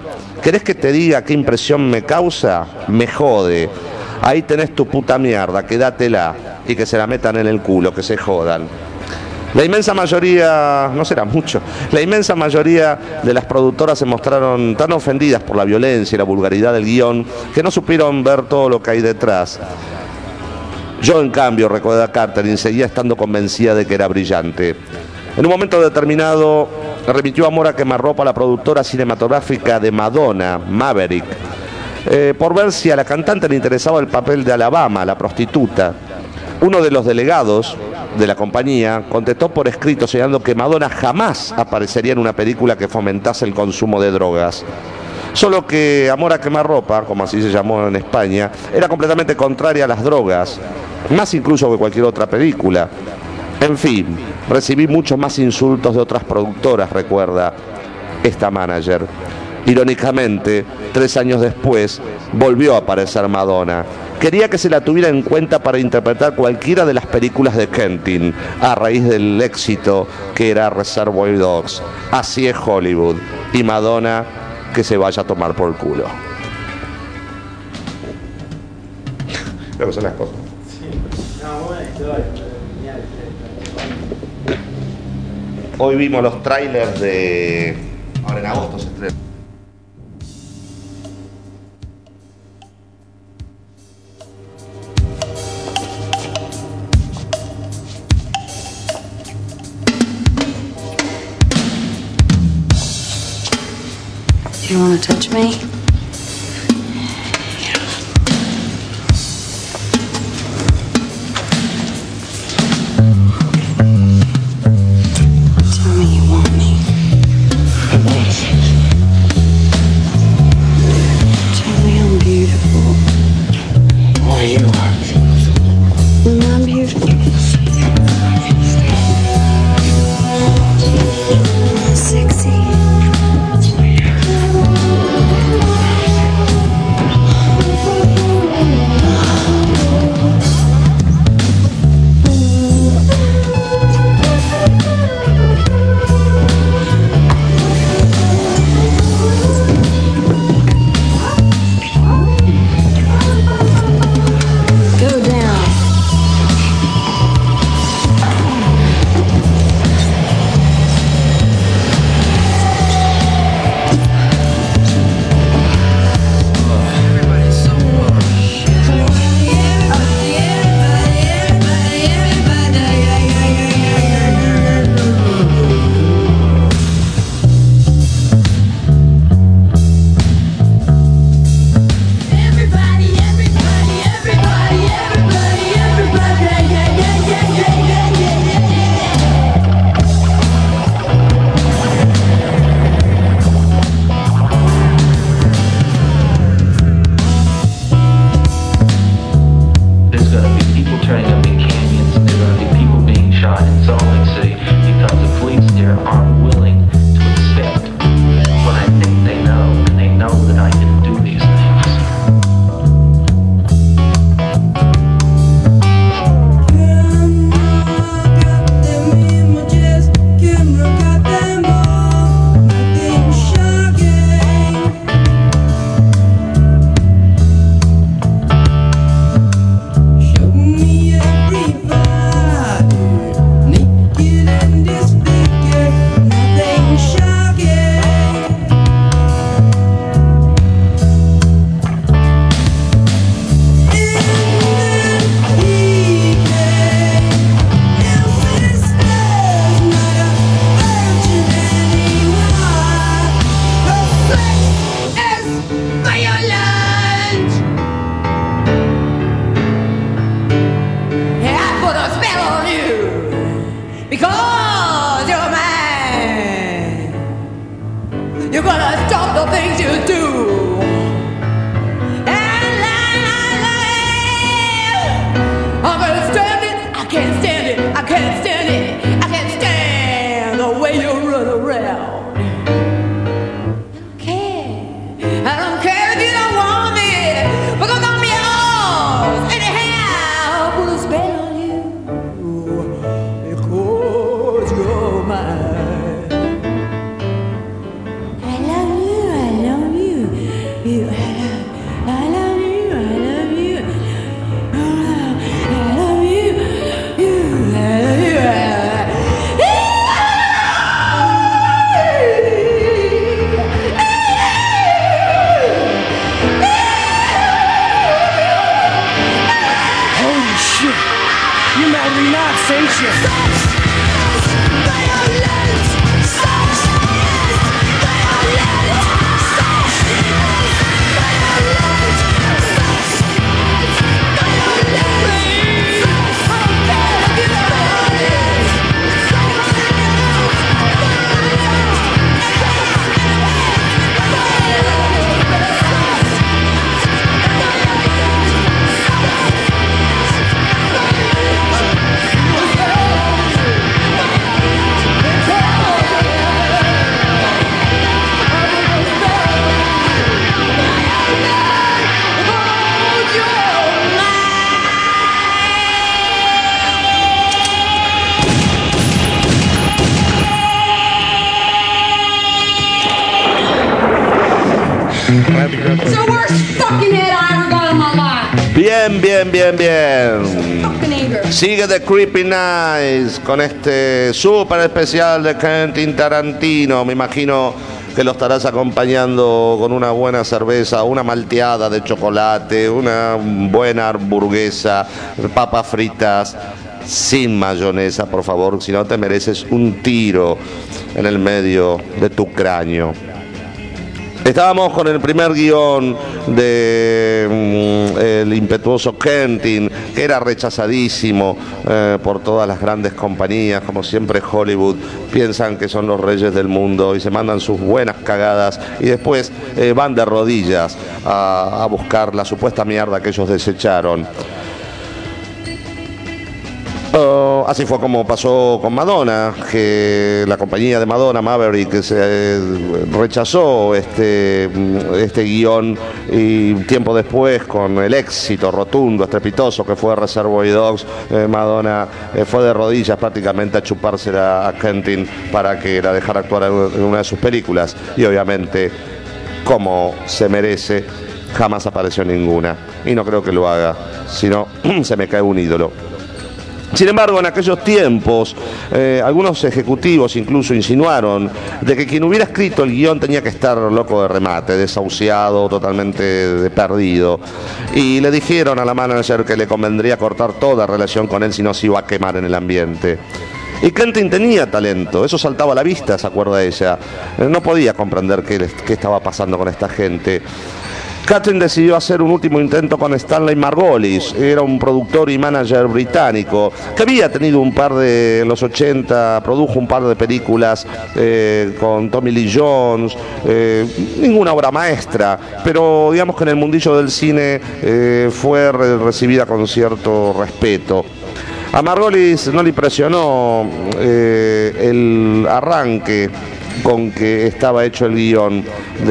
¿Querés que te diga qué impresión me causa? Me jode. Ahí tenés tu puta mierda, quédatela y que se la metan en el culo, que se jodan. La inmensa mayoría, no será mucho, la inmensa mayoría de las productoras se mostraron tan ofendidas por la violencia y la vulgaridad del guión que no supieron ver todo lo que hay detrás. Yo, en cambio, recuerda Catherine, seguía estando convencida de que era brillante. En un momento determinado, remitió amor a quemarropa a la productora cinematográfica de Madonna, Maverick, por ver si a la cantante le interesaba el papel de Alabama, la prostituta. Uno de los delegados de la compañía contestó por escrito señalando que Madonna jamás aparecería en una película que fomentase el consumo de drogas. Solo que Amor a quemarropa, como así se llamó en España, era completamente contraria a las drogas, más incluso que cualquier otra película. En fin, recibí muchos más insultos de otras productoras, recuerda esta manager. Irónicamente, 3 años después, volvió a aparecer Madonna. Quería que se la tuviera en cuenta para interpretar cualquiera de las películas de Quentin, a raíz del éxito que era Reservoir Dogs. Así es Hollywood. Y Madonna, que se vaya a tomar por el culo. Creo que son las cosas. Hoy vimos los trailers de... Ahora en agosto se estrena. You want to touch me? Tell me you want me. Tell me I'm beautiful. Why you are? And I'm beautiful. Sexy. I love you, You mad remarks, ain't you? It's the worst fucking hit I ever got in my life. Bien, bien, bien, bien. Fucking anger. Sigue The Creepy Nights con este súper especial de Quentin Tarantino. Me imagino que lo estarás acompañando con una buena cerveza, una malteada de chocolate, una buena hamburguesa, papas fritas, sin mayonesa, por favor, si no te mereces un tiro en el medio de tu cráneo. Estábamos con el primer guión de el impetuoso Quentin, que era rechazadísimo por todas las grandes compañías. Como siempre, Hollywood piensan que son los reyes del mundo y se mandan sus buenas cagadas y después van de rodillas a buscar la supuesta mierda que ellos desecharon. Así fue como pasó con Madonna, que la compañía de Madonna, Maverick, se rechazó este guión, y tiempo después, con el éxito rotundo, estrepitoso que fue Reservoir Dogs, Madonna fue de rodillas prácticamente a chupársela a Quentin para que la dejara actuar en una de sus películas, y obviamente, como se merece, jamás apareció ninguna, y no creo que lo haga, si no se me cae un ídolo. Sin embargo, en aquellos tiempos, algunos ejecutivos incluso insinuaron de que quien hubiera escrito el guión tenía que estar loco de remate, desahuciado, totalmente perdido. Y le dijeron a la manager que le convendría cortar toda relación con él, si no se iba a quemar en el ambiente. Y Quentin tenía talento, eso saltaba a la vista, se acuerda ella. No podía comprender qué estaba pasando con esta gente. Catherine decidió hacer un último intento con Stanley Margolis, era un productor y manager británico que había tenido en los 80, produjo un par de películas con Tommy Lee Jones, ninguna obra maestra, pero digamos que en el mundillo del cine fue recibida con cierto respeto. A Margolis no le impresionó el arranque con que estaba hecho el guión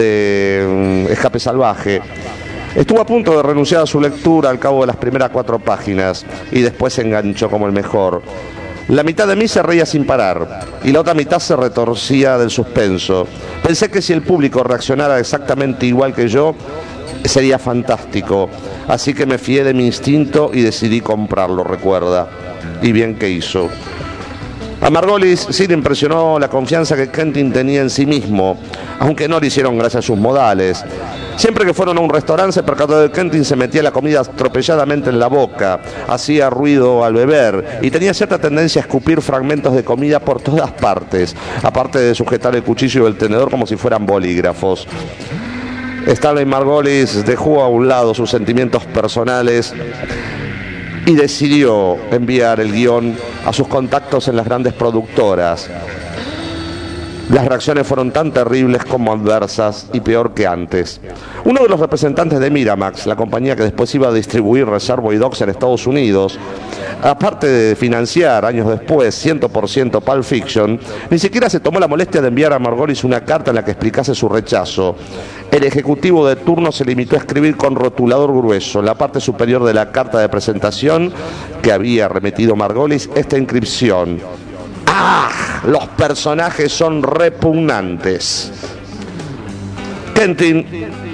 de Escape Salvaje. Estuvo a punto de renunciar a su lectura al cabo de las primeras 4 páginas y después se enganchó como el mejor. La mitad de mí se reía sin parar y la otra mitad se retorcía del suspenso. Pensé que si el público reaccionara exactamente igual que yo, sería fantástico. Así que me fié de mi instinto y decidí comprarlo, recuerda. Y bien que hizo. A Margolis sí le impresionó la confianza que Quentin tenía en sí mismo, aunque no le hicieron gracia a sus modales. Siempre que fueron a un restaurante se percató de que Quentin se metía la comida atropelladamente en la boca, hacía ruido al beber y tenía cierta tendencia a escupir fragmentos de comida por todas partes, aparte de sujetar el cuchillo y el tenedor como si fueran bolígrafos. Stanley Margolis dejó a un lado sus sentimientos personales y decidió enviar el guión a sus contactos en las grandes productoras. Las reacciones fueron tan terribles como adversas y peor que antes. Uno de los representantes de Miramax, la compañía que después iba a distribuir Reservoir Dogs en Estados Unidos, aparte de financiar años después 100% Pulp Fiction, ni siquiera se tomó la molestia de enviar a Margolis una carta en la que explicase su rechazo. El ejecutivo de turno se limitó a escribir con rotulador grueso en la parte superior de la carta de presentación que había remitido Margolis esta inscripción: ¡ah! Los personajes son repugnantes. Quentin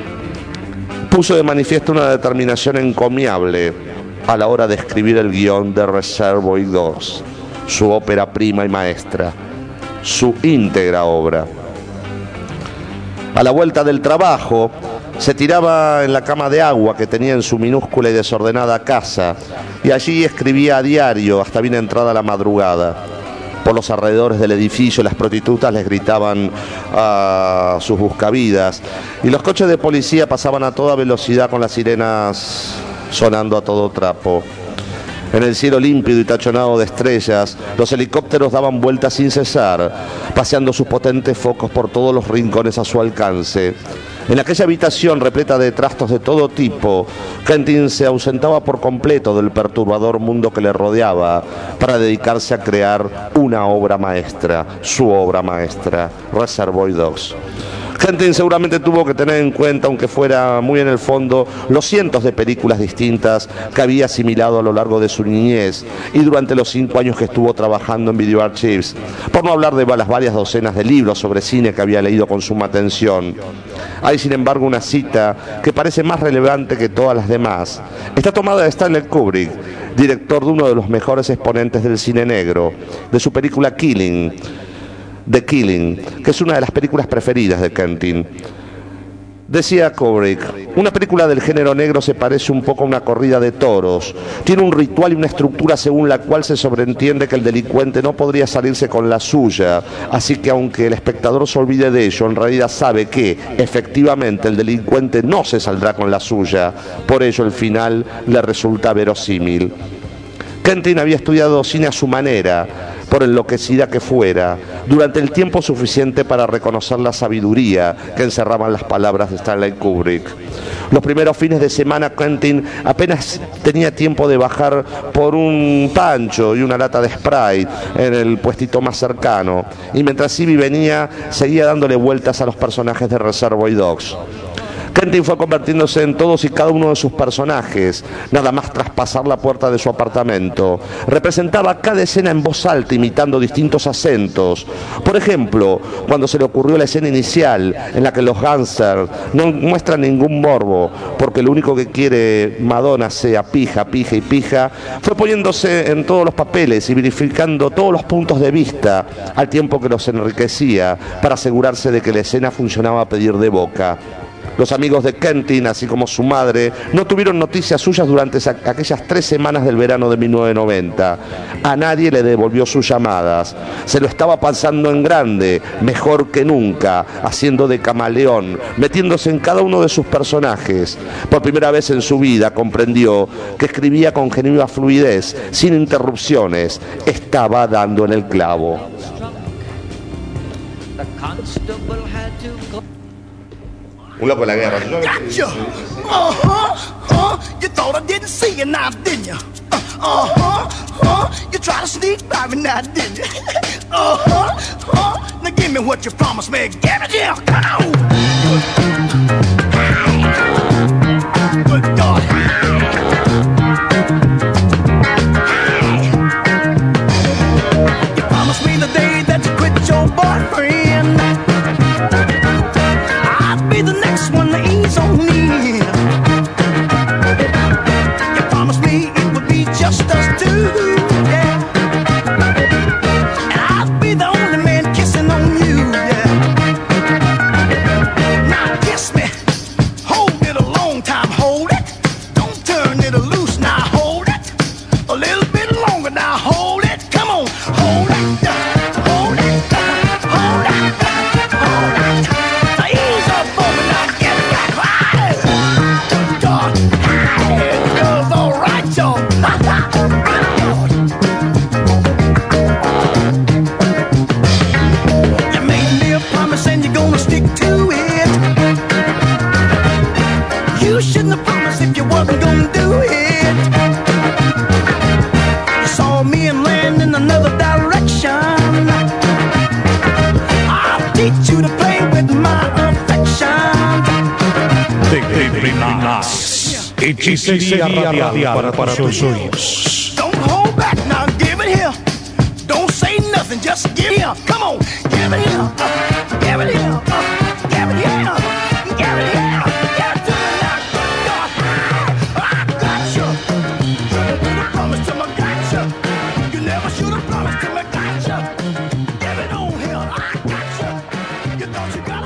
puso de manifiesto una determinación encomiable a la hora de escribir el guión de Reservoir Dogs, su ópera prima y maestra, su íntegra obra. A la vuelta del trabajo, Se tiraba en la cama de agua que tenía en su minúscula y desordenada casa y allí escribía a diario hasta bien entrada la madrugada. Por los alrededores del edificio las prostitutas les gritaban a sus buscavidas y los coches de policía pasaban a toda velocidad con las sirenas sonando a todo trapo. En el cielo límpido y tachonado de estrellas, los helicópteros daban vueltas sin cesar, paseando sus potentes focos por todos los rincones a su alcance. En aquella habitación repleta de trastos de todo tipo, Quentin se ausentaba por completo del perturbador mundo que le rodeaba para dedicarse a crear una obra maestra, su obra maestra, Reservoir Dogs. Quentin seguramente tuvo que tener en cuenta, aunque fuera muy en el fondo, los cientos de películas distintas que había asimilado a lo largo de su niñez y durante los 5 años que estuvo trabajando en Video Archives, por no hablar de las varias docenas de libros sobre cine que había leído con suma atención. Hay, sin embargo, una cita que parece más relevante que todas las demás. Está tomada de Stanley Kubrick, director de uno de los mejores exponentes del cine negro, de su película The Killing, que es una de las películas preferidas de Quentin. Decía Kubrick, una película del género negro se parece un poco a una corrida de toros. Tiene un ritual y una estructura según la cual se sobreentiende que el delincuente no podría salirse con la suya. Así que aunque el espectador se olvide de ello, en realidad sabe que, efectivamente, el delincuente no se saldrá con la suya. Por ello el final le resulta verosímil. Quentin había estudiado cine a su manera, por enloquecida que fuera, durante el tiempo suficiente para reconocer la sabiduría que encerraban las palabras de Stanley Kubrick. Los primeros fines de semana Quentin apenas tenía tiempo de bajar por un pancho y una lata de Sprite en el puestito más cercano, y mientras iba y venía seguía dándole vueltas a los personajes de Reservoir Dogs. Quentin fue convirtiéndose en todos y cada uno de sus personajes, nada más traspasar la puerta de su apartamento. Representaba cada escena en voz alta, imitando distintos acentos. Por ejemplo, cuando se le ocurrió la escena inicial, en la que los gangsters no muestran ningún morbo, porque lo único que quiere Madonna sea pija, pija y pija, fue poniéndose en todos los papeles y verificando todos los puntos de vista, al tiempo que los enriquecía, para asegurarse de que la escena funcionaba a pedir de boca. Los amigos de Quentin, así como su madre, no tuvieron noticias suyas durante aquellas 3 semanas del verano de 1990. A nadie le devolvió sus llamadas. Se lo estaba pasando en grande, mejor que nunca, haciendo de camaleón, metiéndose en cada uno de sus personajes. Por primera vez en su vida comprendió que escribía con genuina fluidez, sin interrupciones. Estaba dando en el clavo. Un loco de la guerra. Gotcha! You thought I didn't see you now, didn't you? You tried to sneak by me now, didn't you? Now give me what you promised me. Give it here, come on! Good God! You promised me the day that you quit your boyfriend, I'd be the next one to ease on me. You promised me it would be just us two, yeah. And I'd be the only man kissing on you, yeah. Now kiss me, hold it a long time, hold it. Don't turn it loose, now hold it. A little bit longer, now hold it. Come on, hold it, hold it, hold it, hold it. Now ease up on me, now get back right. Good God, it goes all right, y'all. You made me a promise and you're gonna stick to it. You shouldn't have promised if you wasn't gonna do it. You saw me and land in another direction. I'll teach you to play with my affection. The Creeping Nights. Hechicería radial para tus oídos. Don't hold back now, give it here. Don't say nothing, just give it here. Come on, give it here. Give it here. Give it here. Give it here. Give it to me now. Good God. I got you. Should have promised to me, got you. You never should have promised to me, got you. Give it on here. I got you. You thought you got